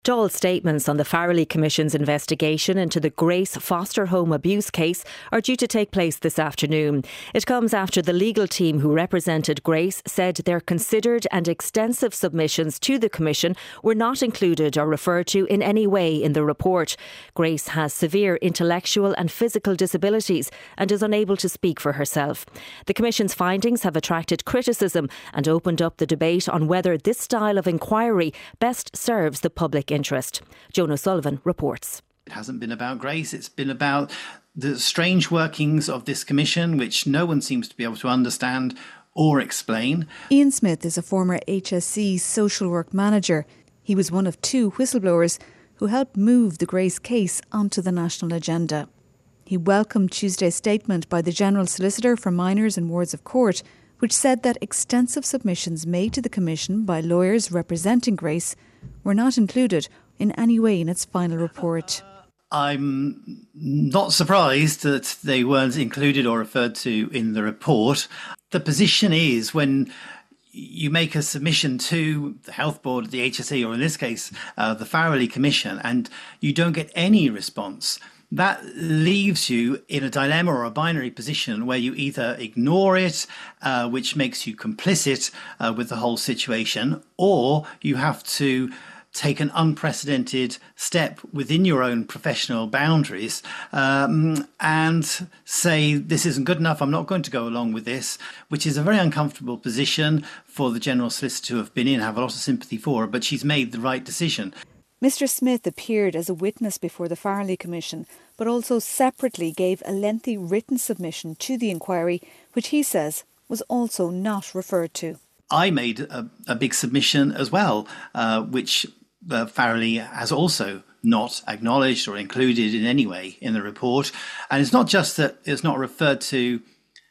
Dáil's statements on the Farrelly Commission's investigation into the Grace foster home abuse case are due to take place this afternoon. It comes after the legal team who represented Grace said their considered and extensive submissions to the Commission were not included or referred to in any way in the report. Grace has severe intellectual and physical disabilities and is unable to speak for herself. The Commission's findings have attracted criticism and opened up the debate on whether this style of inquiry best serves the public interest. Joan O'Sullivan reports. It hasn't been about Grace, it's been about the strange workings of this commission, which no one seems to be able to understand or explain. Ian Smith is a former HSE social work manager. He was one of two whistleblowers who helped move the Grace case onto the national agenda. He welcomed Tuesday's statement by the General Solicitor for Minors and Wards of Court, which said that extensive submissions made to the Commission by lawyers representing Grace were not included in any way in its final report. I'm not surprised that they weren't included or referred to in the report. The position is when you make a submission to the Health Board, the HSE, or in this case, the Farrelly Commission, and you don't get any response, that leaves you in a dilemma or a binary position where you either ignore it, which makes you complicit with the whole situation, or you have to take an unprecedented step within your own professional boundaries and say, this isn't good enough, I'm not going to go along with this, which is a very uncomfortable position for the General Solicitor to have been in. I have a lot of sympathy for her, but she's made the right decision. Mr Smith appeared as a witness before the Farrelly Commission, but also separately gave a lengthy written submission to the inquiry, which he says was also not referred to. I made a big submission as well, which Farrelly has also not acknowledged or included in any way in the report. And it's not just that it's not referred to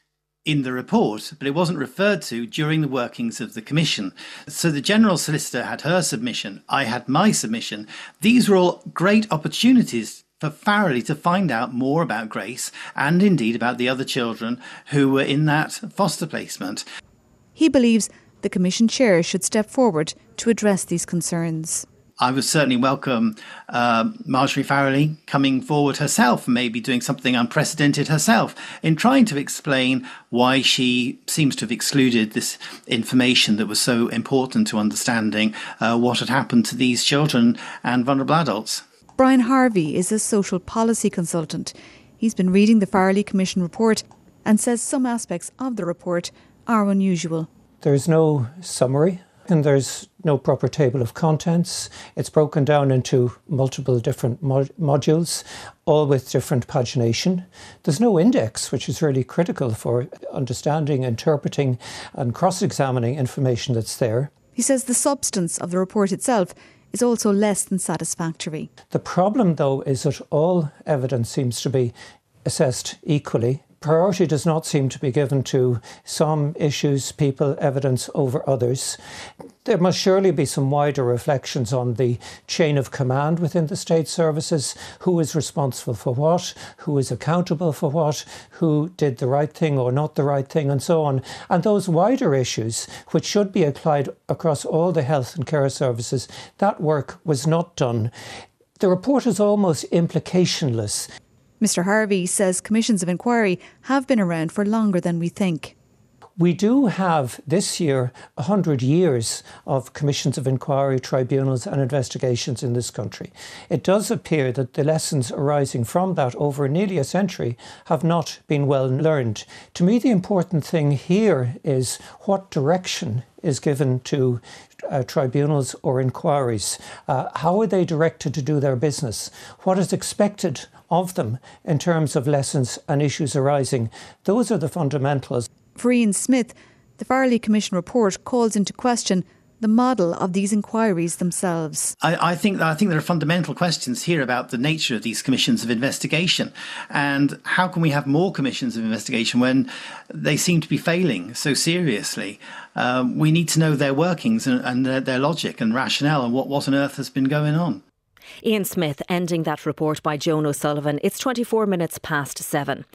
in the report, but it wasn't referred to during the workings of the Commission. So the General Solicitor had her submission, I had my submission. These were all great opportunities for Farrelly to find out more about Grace and indeed about the other children who were in that foster placement. He believes the Commission Chair should step forward to address these concerns. I would certainly welcome Marjorie Farrelly coming forward herself, maybe doing something unprecedented herself in trying to explain why she seems to have excluded this information that was so important to understanding what had happened to these children and vulnerable adults. Brian Harvey is a social policy consultant. He's been reading the Farrelly Commission report and says some aspects of the report are unusual. There's no summary and there's no proper table of contents. It's broken down into multiple different modules, all with different pagination. There's no index, which is really critical for understanding, interpreting and cross-examining information that's there. He says the substance of the report itself is also less than satisfactory. The problem, though, is that all evidence seems to be assessed equally. Priority does not seem to be given to some issues, people, evidence over others. There must surely be some wider reflections on the chain of command within the state services, who is responsible for what, who is accountable for what, who did the right thing or not the right thing, and so on. And those wider issues, which should be applied across all the health and care services, that work was not done. The report is almost implicationless. Mr Harvey says commissions of inquiry have been around for longer than we think. We do have this year 100 years of commissions of inquiry, tribunals and investigations in this country. It does appear that the lessons arising from that over nearly a century have not been well learned. To me, the important thing here is what direction is given to tribunals or inquiries. How are they directed to do their business? What is expected of them in terms of lessons and issues arising? Those are the fundamentals. For Ian Smith, the Farrelly Commission report calls into question the model of these inquiries themselves. I think there are fundamental questions here about the nature of these commissions of investigation, and how can we have more commissions of investigation when they seem to be failing so seriously? We need to know their workings and their logic and rationale and what on earth has been going on. Ian Smith ending that report by Joan O'Sullivan. It's 24 minutes past 7.